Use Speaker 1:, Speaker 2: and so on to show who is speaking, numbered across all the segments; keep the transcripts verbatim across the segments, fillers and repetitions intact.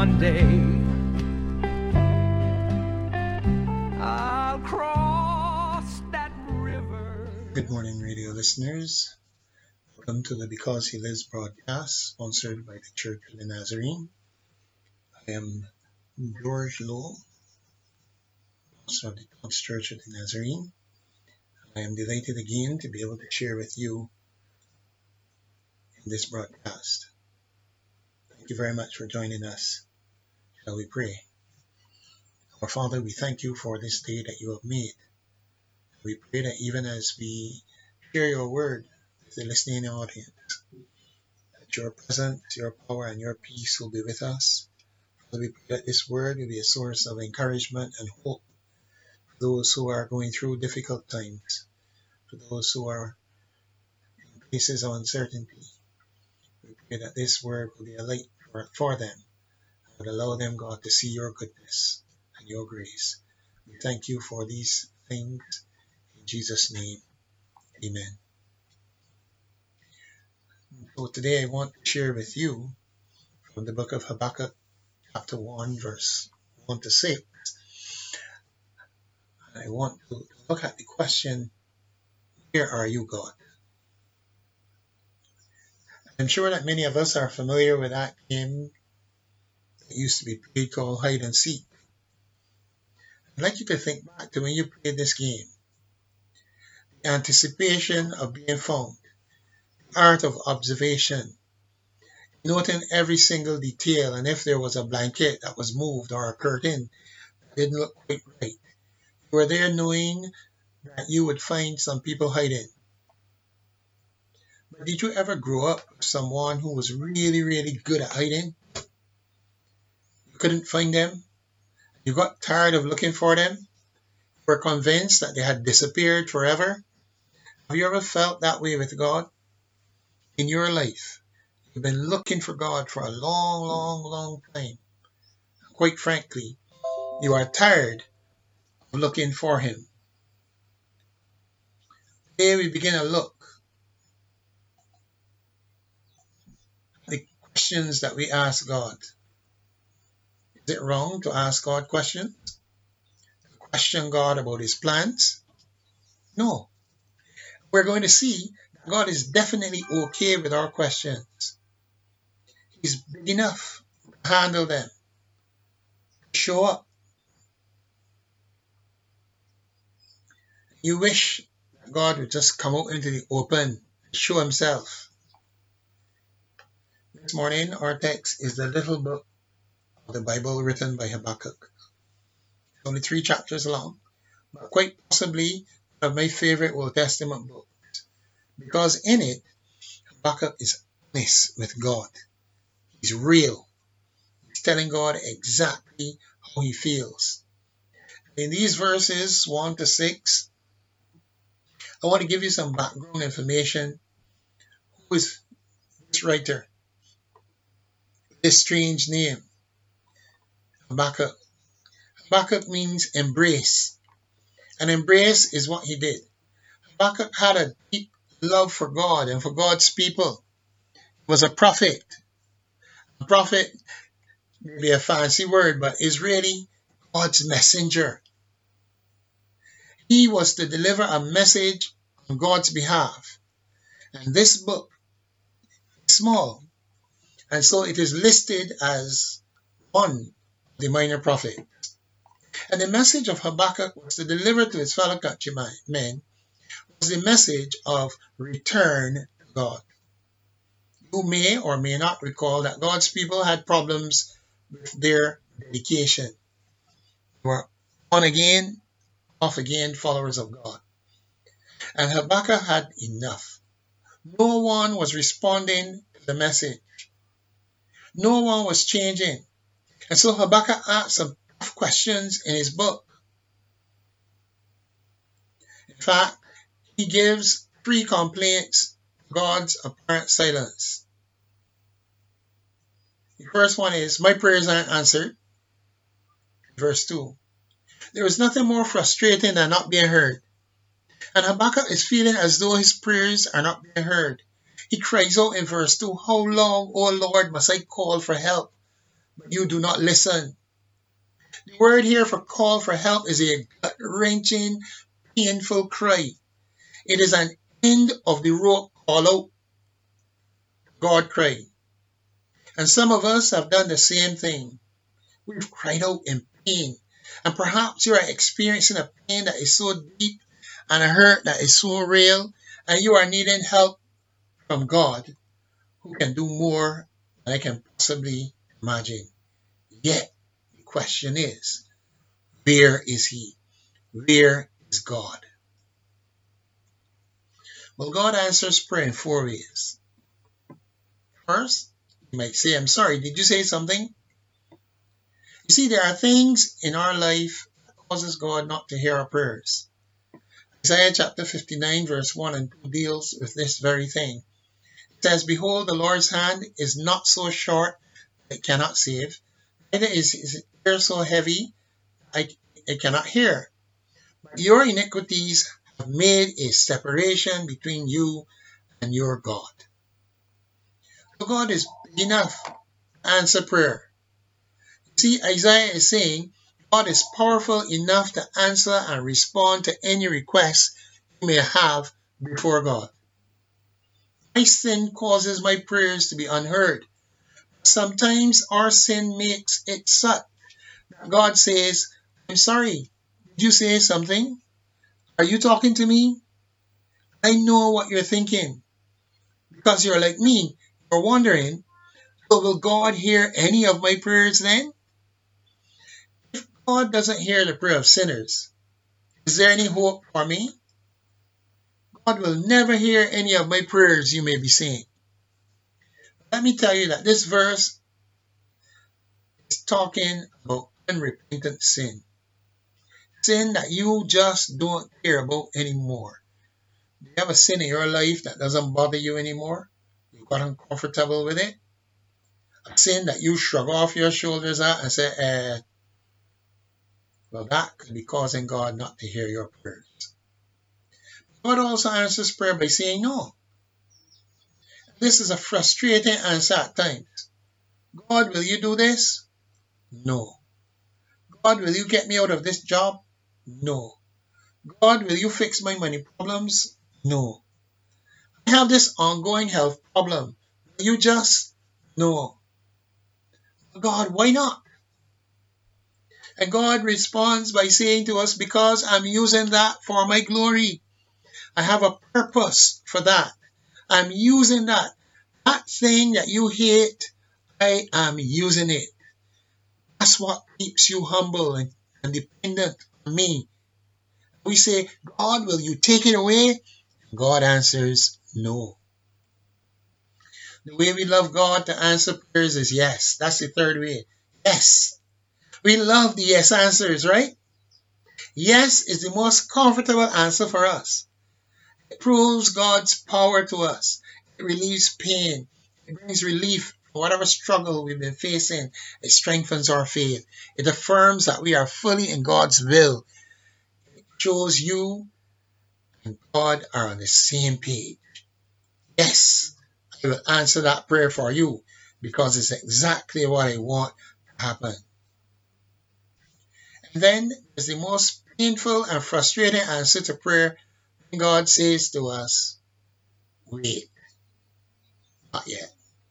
Speaker 1: one day I'll cross that river.
Speaker 2: Good morning, radio listeners. Welcome to the Because He Lives broadcast, sponsored by the Church of the Nazarene. I am George Lowell, pastor of the Thomas Church of the Nazarene. I am delighted again to be able to share with you in this broadcast. Thank you very much for joining us. Shall we pray? Our Father, we thank you for this day that you have made. We pray that even as we share your word with the listening audience, that your presence, your power, and your peace will be with us. Father, we pray that this word will be a source of encouragement and hope for those who are going through difficult times, for those who are in places of uncertainty. We pray that this word will be a light for, for them and would allow them, God, to see your goodness and your grace. We thank you for these things. In Jesus' name, amen. So today I want to share with you from the book of Habakkuk, chapter one, verse one to six. I want to look at the question, where are you, God? I'm sure that many of us are familiar with that game that used to be played called hide and seek. I'd like you to think back to when you played this game. The anticipation of being found, the art of observation, noting every single detail, and if there was a blanket that was moved or a curtain that didn't look quite right. You were there knowing that you would find some people hiding. But did you ever grow up with someone who was really, really good at hiding? You couldn't find them. You got tired of looking for them. You were convinced that they had disappeared forever. Have you ever felt that way with God? In your life, you've been looking for God for a long, long, long time. Quite frankly, you are tired of looking for Him. Today we begin to look at the questions that we ask God. Is it wrong to ask God questions? To question God about His plans? No. We're going to see that God is definitely okay with our questions. He's big enough to handle them. Show up. You wish that God would just come out into the open and show Himself. This morning, our text is the little book of the Bible written by Habakkuk. It's only three chapters long, but quite possibly one of my favorite Old Testament books, because in it, Habakkuk is honest with God. He's real. He's telling God exactly how he feels. In these verses one to six, I want to give you some background information. Who is this writer? This strange name, Habakkuk. Habakkuk means embrace. And embrace is what he did. Habakkuk had a deep love for God and for God's people. He was a prophet. A prophet may be a fancy word, but is really God's messenger. He was to deliver a message on God's behalf. And this book is small. And so it is listed as one of the minor prophets. And the message of Habakkuk was to deliver to his fellow countrymen was the message of return to God. You may or may not recall that God's people had problems with their dedication. They were on again, off again followers of God. And Habakkuk had enough. No one was responding to the message. No one was changing. And so Habakkuk asked some tough questions in his book. In fact, he gives three complaints to God's apparent silence. The first one is, my prayers aren't answered. Verse two, there is nothing more frustrating than not being heard. And Habakkuk is feeling as though his prayers are not being heard. He cries out in verse two, how long, O Lord, must I call for help, but you do not listen. The word here for call for help is a gut-wrenching, painful cry. It is an end of the rope call out. God cried. And some of us have done the same thing. We've cried out in pain. And perhaps you are experiencing a pain that is so deep and a hurt that is so real, and you are needing help from God, who can do more than I can possibly imagine. Yet, the question is, where is He? Where is God? Well, God answers prayer in four ways. First, you might say, I'm sorry, did you say something? You see, there are things in our life that causes God not to hear our prayers. Isaiah chapter fifty-nine, verse one and two deals with this very thing. It says, behold, the Lord's hand is not so short that it cannot save, neither is his ear so heavy that it cannot hear. But your iniquities have made a separation between you and your God. So God is big enough to answer prayer. You see, Isaiah is saying God is powerful enough to answer and respond to any request you may have before God. My sin causes my prayers to be unheard. Sometimes our sin makes it such that God says, I'm sorry, did you say something? Are you talking to me? I know what you're thinking. Because you're like me, you're wondering, so will God hear any of my prayers then? If God doesn't hear the prayer of sinners, is there any hope for me? God will never hear any of my prayers you may be saying. Let me tell you that this verse is talking about unrepentant sin. Sin that you just don't care about anymore. Do you have a sin in your life that doesn't bother you anymore? You got uncomfortable with it? A sin that you shrug off your shoulders at and say, eh, well, that could be causing God not to hear your prayers. God also answers prayer by saying no. This is a frustrating answer at times. God, will you do this? No. God, will you get me out of this job? No. God, will you fix my money problems? No. I have this ongoing health problem. Will you just? No. God, why not? And God responds by saying to us, because I'm using that for my glory. I have a purpose for that. I'm using that. That thing that you hate, I am using it. That's what keeps you humble and, and dependent on me. We say, God, will you take it away? God answers, no. The way we love God to answer prayers is yes. That's the third way. Yes. We love the yes answers, right? Yes is the most comfortable answer for us. It proves God's power to us. It relieves pain. It brings relief from whatever struggle we've been facing. It strengthens our faith. It affirms that we are fully in God's will. It shows you and God are on the same page. Yes, I will answer that prayer for you because it's exactly what I want to happen. And then there's the most painful and frustrating answer to prayer. God says to us, wait, not yet.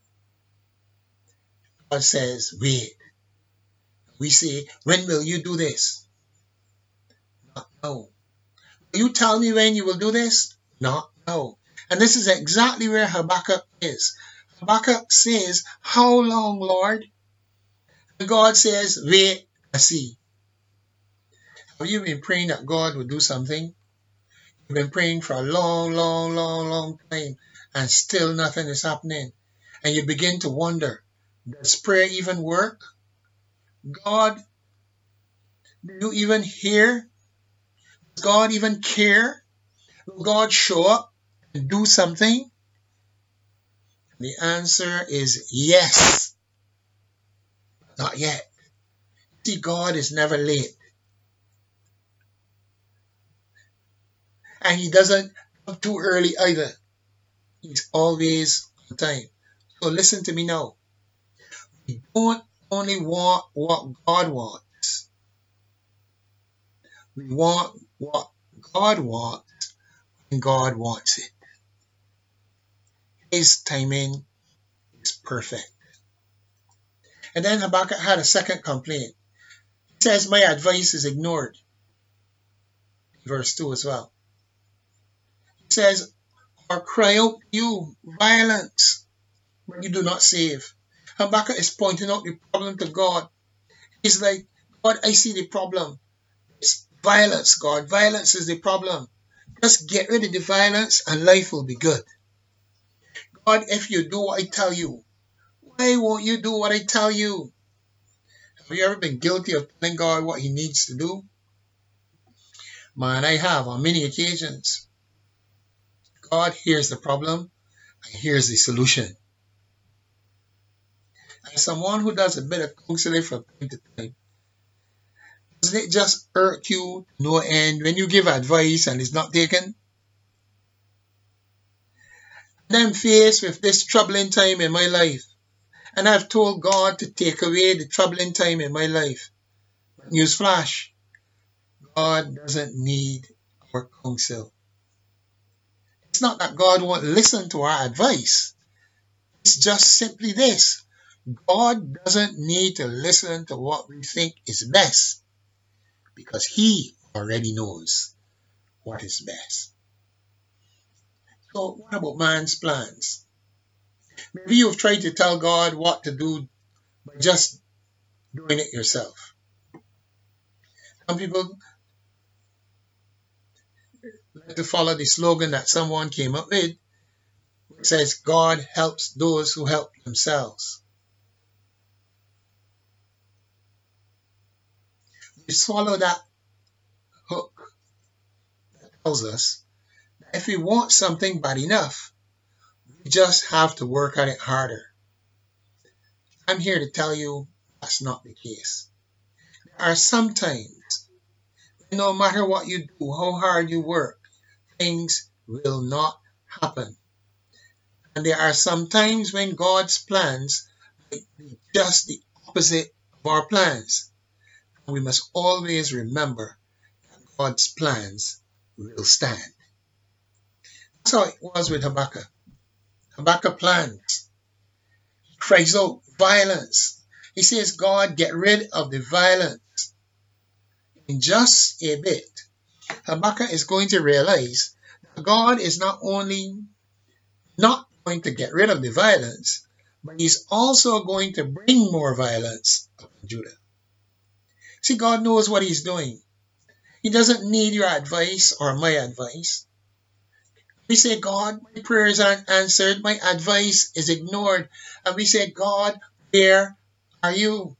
Speaker 2: God says, wait. We say, when will you do this? Not now. Will you tell me when you will do this? Not now. And this is exactly where Habakkuk is. Habakkuk says, how long, Lord? And God says, wait and see. Have you been praying that God would do something? You've been praying for a long, long, long, long time, and still nothing is happening. And you begin to wonder, does prayer even work? God, do you even hear? Does God even care? Will God show up and do something? The answer is yes. Not yet. See, God is never late. And He doesn't come too early either. He's always on time. So listen to me now. We don't only want what God wants. We want what God wants when God wants it. His timing is perfect. And then Habakkuk had a second complaint. He says, my advice is ignored. Verse two as well. He says, or cry out to you, violence, but you do not save. Habakkuk is pointing out the problem to God. He's like, God, I see the problem. It's violence, God. Violence is the problem. Just get rid of the violence and life will be good. God, if you do what I tell you, why won't you do what I tell you? Have you ever been guilty of telling God what he needs to do? Man, I have on many occasions. God, here's the problem, and here's the solution. As someone who does a bit of counseling from time to time, doesn't it just hurt you to no end when you give advice and it's not taken? And I'm faced with this troubling time in my life, and I've told God to take away the troubling time in my life. Newsflash, God doesn't need our counsel. It's not that God won't listen to our advice. It's just simply this. God doesn't need to listen to what we think is best because he already knows what is best. So what about man's plans? Maybe you've tried to tell God what to do by just doing it yourself. Some people like to follow the slogan that someone came up with, which says, God helps those who help themselves. We swallow that hook that tells us that if we want something bad enough, we just have to work at it harder. I'm here to tell you that's not the case. There are some times, no matter what you do, how hard you work, things will not happen. And there are some times when God's plans might be just the opposite of our plans. And we must always remember that God's plans will stand. That's how it was with Habakkuk. Habakkuk plans. He cries out violence. He says, God, get rid of the violence. In just a bit, Habakkuk is going to realize that God is not only not going to get rid of the violence, but he's also going to bring more violence upon Judah. See, God knows what he's doing. He doesn't need your advice or my advice. We say, God, my prayers aren't answered, my advice is ignored. And we say, God, where are you?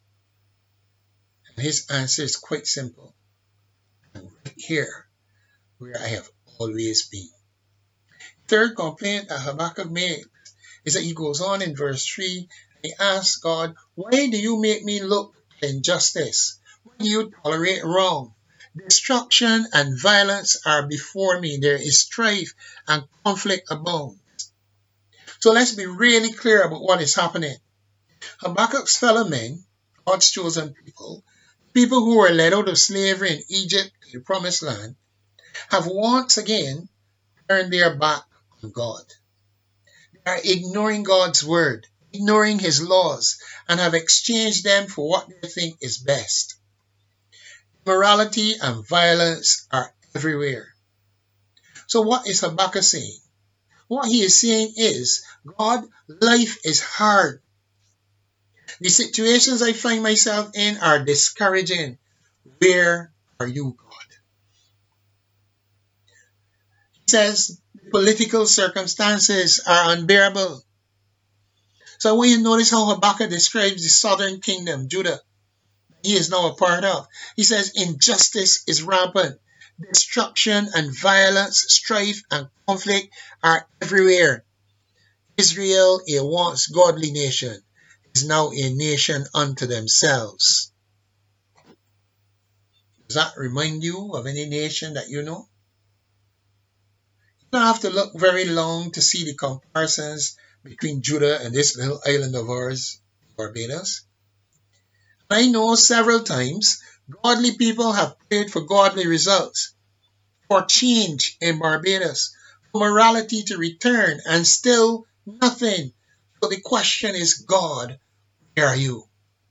Speaker 2: And his answer is quite simple. I'm right here, where I have always been. Third complaint that Habakkuk makes is that he goes on in verse three, and he asks God, why do you make me look at injustice? Why do you tolerate wrong? Destruction and violence are before me. There is strife and conflict abound. So let's be really clear about what is happening. Habakkuk's fellow men, God's chosen people, people who were led out of slavery in Egypt to the promised land, have once again turned their back on God. They are ignoring God's word, ignoring his laws, and have exchanged them for what they think is best. Immorality and violence are everywhere. So what is Habakkuk saying? What he is saying is, God, life is hard. The situations I find myself in are discouraging. Where are you, God? He says, political circumstances are unbearable. So I want you to notice how Habakkuk describes the southern kingdom, Judah, he is now a part of. He says, injustice is rampant. Destruction and violence, strife and conflict are everywhere. Israel, a once godly nation, is now a nation unto themselves. Does that remind you of any nation that you know? You don't have to look very long to see the comparisons between Judah and this little island of ours, Barbados. I know several times godly people have prayed for godly results, for change in Barbados, for morality to return, and still nothing. So the question is, God, where are you?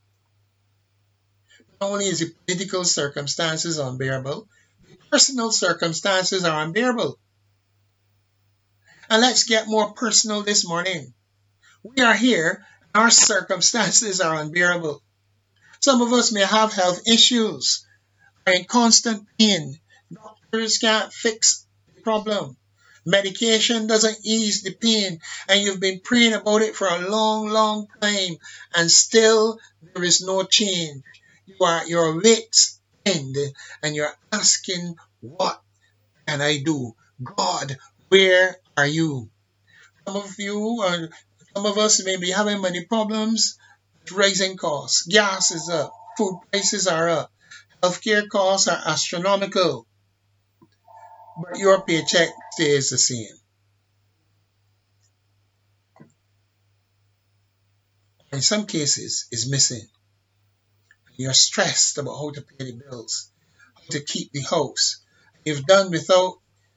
Speaker 2: Not only is the political circumstances unbearable, the personal circumstances are unbearable. And let's get more personal this morning. We are here, and our circumstances are unbearable. Some of us may have health issues, are in constant pain. Doctors can't fix the problem. Medication doesn't ease the pain, and you've been praying about it for a long, long time, and still there is no change. You are your wits end, and you're asking, what can I do? God, where are you? Some of you, or some of us may be having many problems with rising costs. Gas is up, food prices are up, healthcare costs are astronomical, but your paycheck stays the same. In some cases, it's missing. You're stressed about how to pay the bills, how to keep the house. You've done without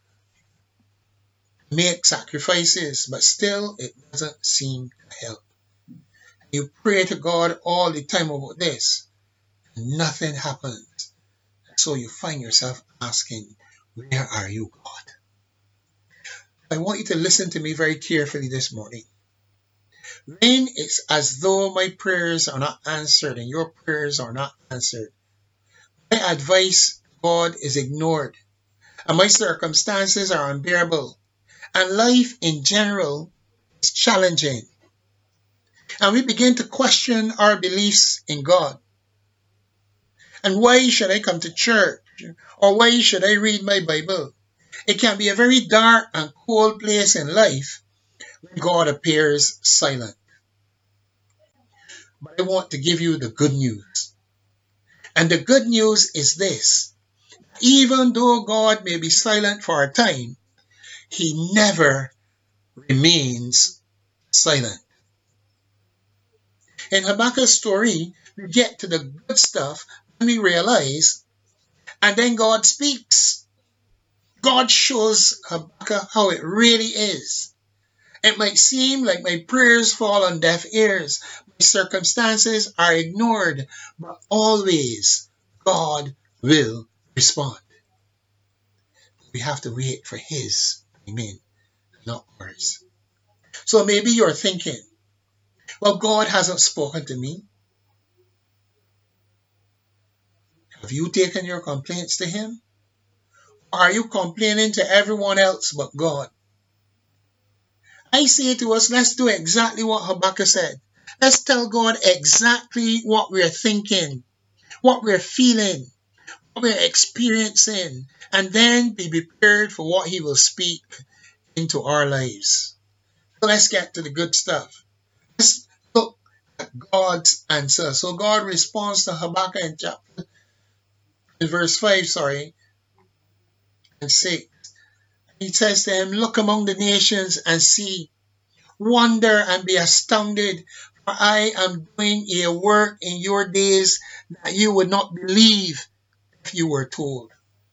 Speaker 2: make sacrifices, but still it doesn't seem to help. You pray to God all the time about this, and nothing happens. So you find yourself asking, where are you, God? I want you to listen to me very carefully this morning. When it's as though my prayers are not answered and your prayers are not answered, my advice, God, is ignored, and my circumstances are unbearable, and life in general is challenging, and we begin to question our beliefs in God. And why should I come to church? Or why should I read my Bible? It can be a very dark and cold place in life when God appears silent. But I want to give you the good news. And the good news is this. Even though God may be silent for a time, he never remains silent. In Habakkuk's story, we get to the good stuff and we realize, and then God speaks. God shows Habakkuk how it really is. It might seem like my prayers fall on deaf ears, my circumstances are ignored, but always God will respond. We have to wait for his amen, not ours. So maybe you're thinking, well, God hasn't spoken to me. Have you taken your complaints to him? Or are you complaining to everyone else but God? I say to us, let's do exactly what Habakkuk said. Let's tell God exactly what we're thinking, what we're feeling, what we're experiencing, and then be prepared for what he will speak into our lives. So let's get to the good stuff. Let's look at God's answer. So God responds to Habakkuk in chapter, in verse five, sorry, and six. He says to him, look among the nations and see, wonder and be astounded, for I am doing a work in your days that you would not believe if you were told.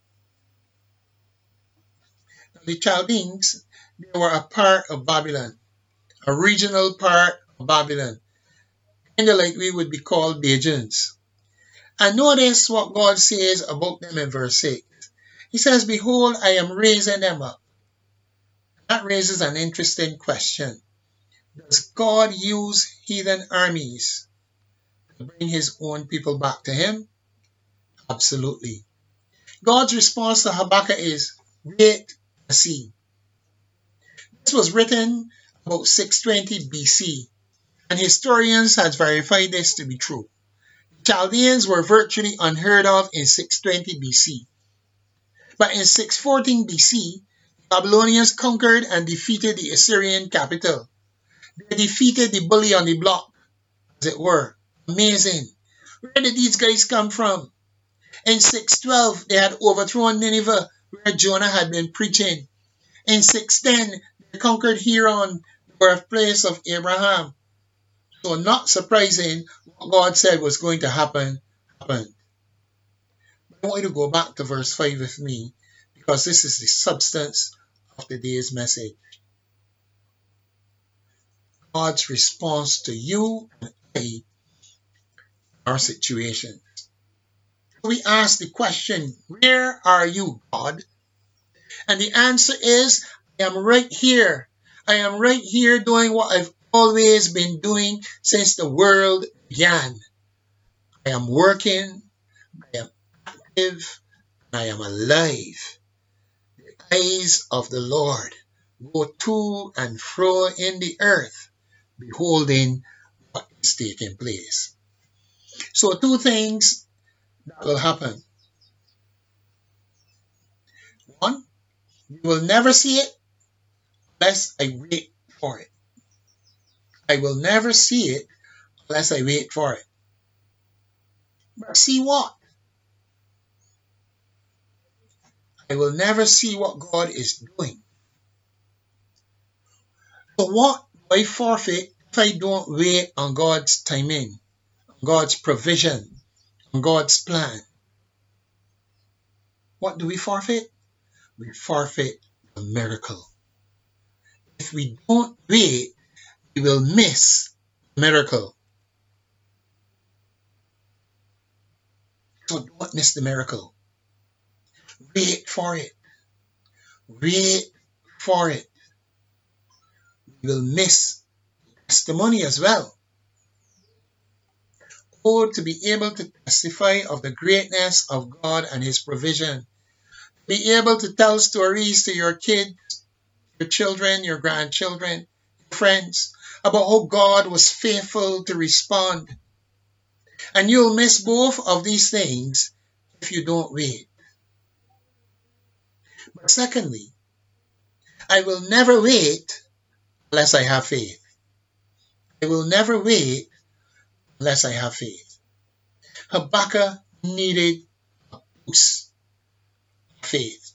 Speaker 2: Now, the Chaldeans, they were a part of Babylon, a regional part of Babylon, kind of like we would be called Bajans. And notice what God says about them in verse six. He says, behold, I am raising them up. That raises an interesting question. Does God use heathen armies to bring his own people back to him? Absolutely. God's response to Habakkuk is, wait and see. This was written about six twenty B C, and historians have verified this to be true. The Chaldeans were virtually unheard of in six twenty B C. But in six fourteen B C, the Babylonians conquered and defeated the Assyrian capital. They defeated the bully on the block, as it were. Amazing. Where did these guys come from? In six twelve, they had overthrown Nineveh, where Jonah had been preaching. In six ten, they conquered Hebron, the birthplace of Abraham. So not surprising, what God said was going to happen, happened. I want you to go back to verse five with me, because this is the substance of today's message. God's response to you and I, our situation. We ask the question, where are you, God? And the answer is, I am right here. I am right here doing what I've always been doing since the world began. I am working, I am active, and I am alive. The eyes of the Lord go to and fro in the earth, beholding what is taking place. So two things that will happen. One, you will never see it unless I wait for it. I will never see it unless I wait for it. But see what? I will never see what God is doing. So what do I forfeit if I don't wait on God's timing, on God's provision, on God's plan? What do we forfeit? We forfeit a miracle. If we don't wait, we will miss the miracle. So don't miss the miracle. Wait for it. Wait for it. We will miss testimony as well. Oh, to be able to testify of the greatness of God and His provision. Be able to tell stories to your kids, your children, your grandchildren, your friends, about how God was faithful to respond. And you'll miss both of these things if you don't wait. But secondly, I will never wait unless I have faith. I will never wait unless I have faith. Habakkuk needed a boost of faith.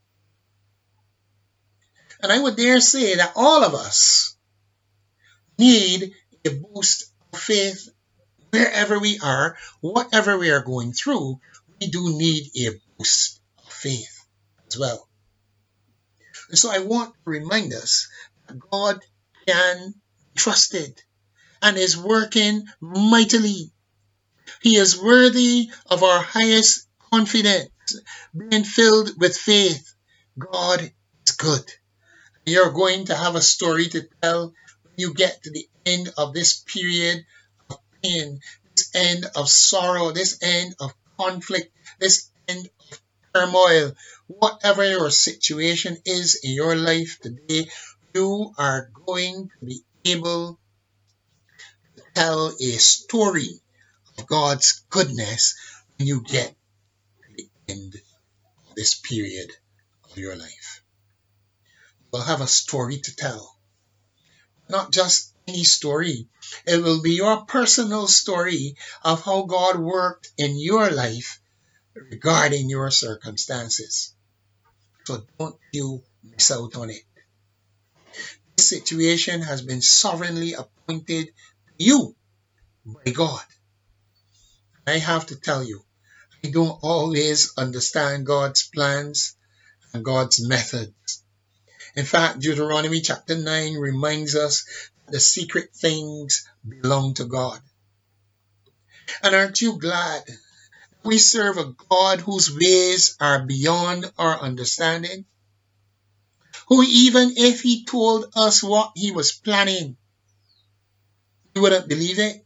Speaker 2: And I would dare say that all of us need a boost of faith wherever we are, whatever we are going through. We do need a boost of faith as well. And so I want to remind us that God can be trusted and is working mightily. He is worthy of our highest confidence, being filled with faith. God is good. You're going to have a story to tell when you get to the end of this period of pain, this end of sorrow, this end of conflict, this end of turmoil. Whatever your situation is in your life today, you are going to be able to tell a story of God's goodness when you get to the end of this period of your life. You will have a story to tell. Not just any story. It will be your personal story of how God worked in your life regarding your circumstances. So don't you miss out on it. This situation has been sovereignly appointed to you by God. I have to tell you, I don't always understand God's plans and God's methods. In fact, Deuteronomy chapter nine reminds us that the secret things belong to God. And aren't you glad we serve a God whose ways are beyond our understanding? Who, even if He told us what He was planning, we wouldn't believe it.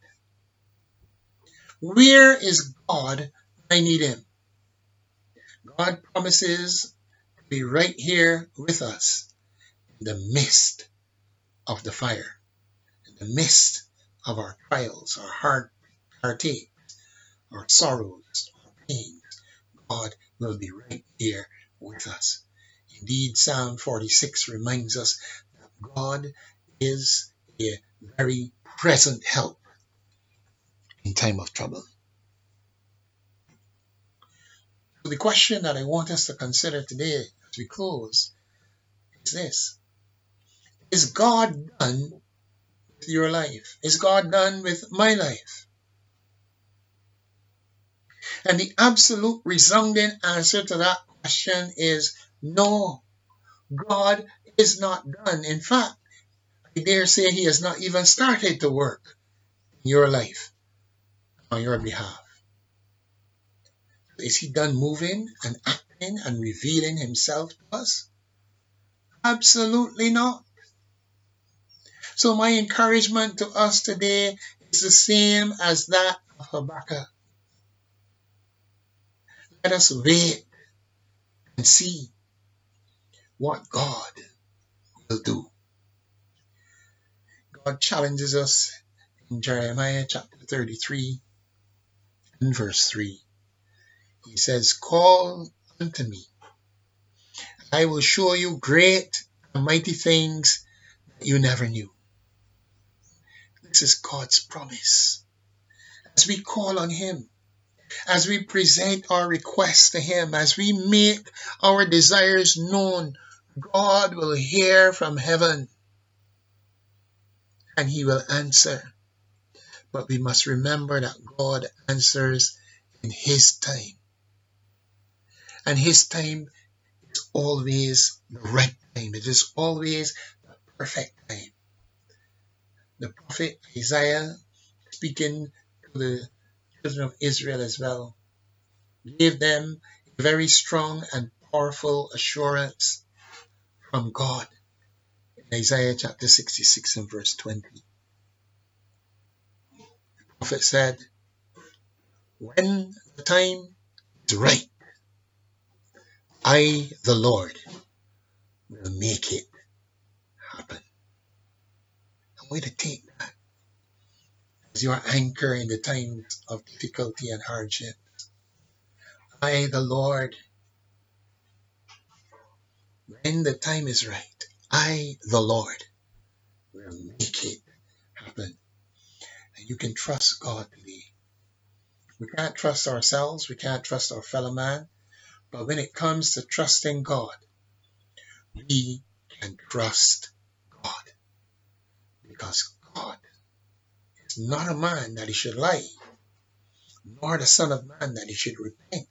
Speaker 2: Where is God when I need Him? God promises to be right here with us in the midst of the fire, in the midst of our trials, our heart, heartaches, our sorrows, our pains. God will be right here with us. Indeed, Psalm forty-six reminds us that God is a very present help in time of trouble. So the question that I want us to consider today as we close is this. Is God done with your life? Is God done with my life? And the absolute resounding answer to that question is no. God is not done. In fact, I dare say he has not even started to work in your life on your behalf. Is he done moving and acting and revealing himself to us? Absolutely not. So my encouragement to us today is the same as that of Habakkuk. Let us wait and see what God will do. God challenges us in Jeremiah chapter thirty-three and verse three. He says, call unto me, I will show you great and mighty things that you never knew. This is God's promise. As we call on him, as we present our requests to him, as we make our desires known, God will hear from heaven and he will answer. But we must remember that God answers in his time. And his time is always the right time. It is always the perfect time. The prophet Isaiah, speaking to the children of Israel as well, gave them a very strong and powerful assurance from God in Isaiah chapter sixty-six and verse twenty. The prophet said, when the time is right, I, the Lord, will make it happen. I want you to take that as your anchor in the times of difficulty and hardship. I, the Lord, when the time is right, I, the Lord, will make it happen. And you can trust God today. We can't trust ourselves. We can't trust our fellow man. But when it comes to trusting God, we can trust God. Because God is not a man that he should lie, nor the son of man that he should repent.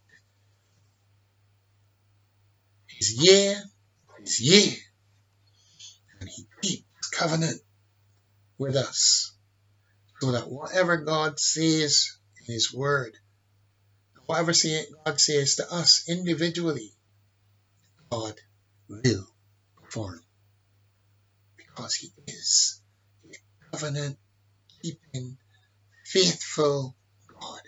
Speaker 2: His yea is yea, and he keeps covenant with us, so that whatever God says in his word, whatever God says to us individually, God will perform, because he is a covenant-keeping, faithful God.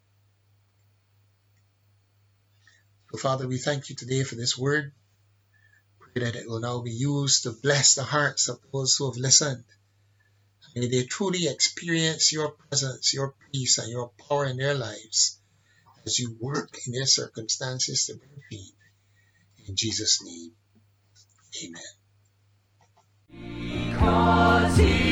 Speaker 2: So, Father, we thank you today for this word. Pray that it will now be used to bless the hearts of those who have listened. May they truly experience your presence, your peace, and your power in their lives as you work in their circumstances to bring change. In Jesus' name, amen.
Speaker 1: Because he